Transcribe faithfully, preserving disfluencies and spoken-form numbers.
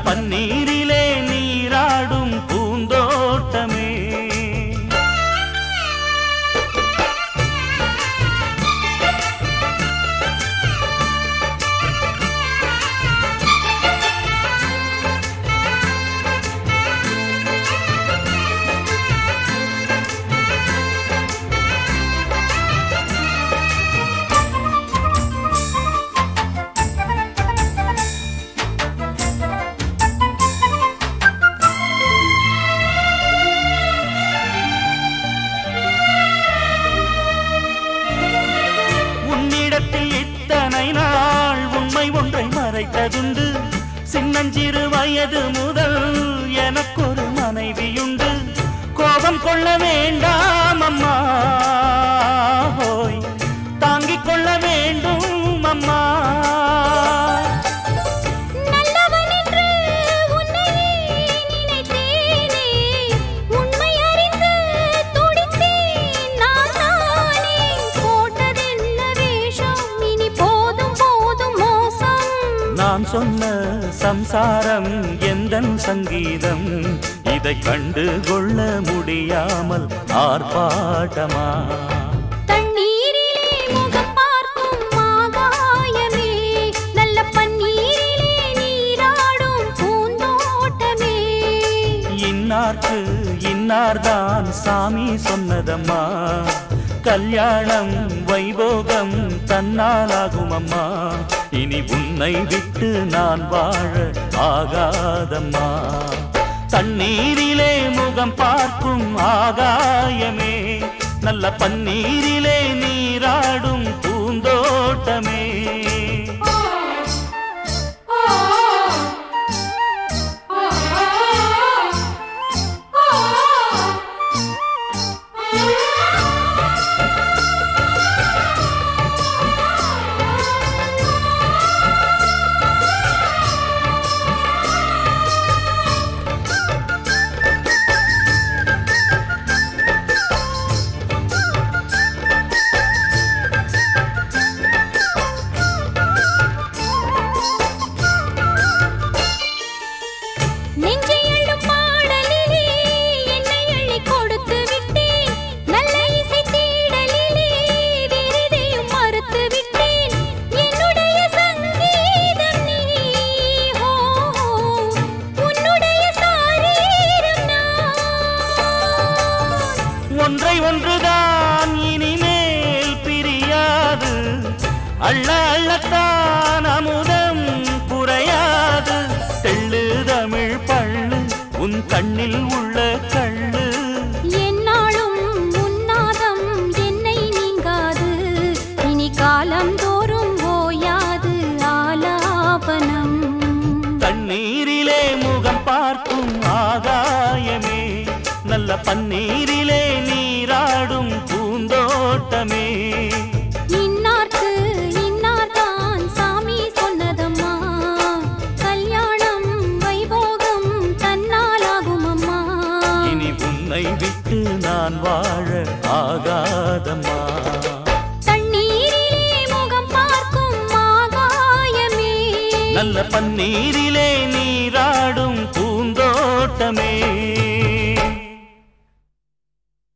பன்னீரிலே நீராடும் பூந்தோட்டமே. இத்தனை நாள் உண்மை ஒன்றை மறைத்ததுண்டு. சின்னஞ்சிறு வயது முதல் எனக்கொரு மனைவியுண்டு. கோபம் கொள்ள வேண்டாம் அம்மா, ஹோய் தாங்கிக் கொள்ள வேண்டும் அம்மா. நான் சொன்ன சம்சாரம் எந்தன் சங்கீதம், இதை கண்டு கொள்ள முடியாமல் ஆர்ப்பாட்டமா? தண்ணீரிலே முகம் பார்க்கும் ஆகாயமே, நல்ல பன்னீரிலே நீராடும் பூந்தோட்டமே. இன்னார்க்கு இன்னார்தான் சாமி சொன்னதம்மா, கல்யாணம் வைபோகம் தன்னாலாகும் அம்மா. இனி உன்னை விட்டு நான் வாழ ஆகாதம்மா. தண்ணீரிலே முகம் பார்க்கும் ஆகாயமே, நல்ல பன்னீரிலே நீராடும் பூந்தோட்டமே. ஒன்றை ஒன்றுதான் இனிமேல் பிரியாது, அள்ள அள்ளத்தான் அமுதம் குறையாது. தெள்ளு தமிழ் பள்ளு உன் கண்ணில் உள்ள கள்ளு, என்னாலும் உன்னாதம் என்னை நீங்காது. இனி காலம் தோறும் ஓயாது ஆலாபனம். தண்ணீரிலே முகம் பார்க்கும் ஆகாயமே, நல்ல பன்னீரிலே நீராடும் பூந்தோட்டமே. இன்னார்க்கு இன்னார்தான் சாமி சொன்னதம்மா, கல்யாணம் வைபோகம் தன்னாலாகும் அம்மா. இனி உன்னை விட்டு நான் வாழ ஆகாதம்மா. தண்ணீரிலே முகம் பார்க்கும் ஆகாயமே, நல்ல பன்னீரிலே நீராடும் பூந்தோட்டமே.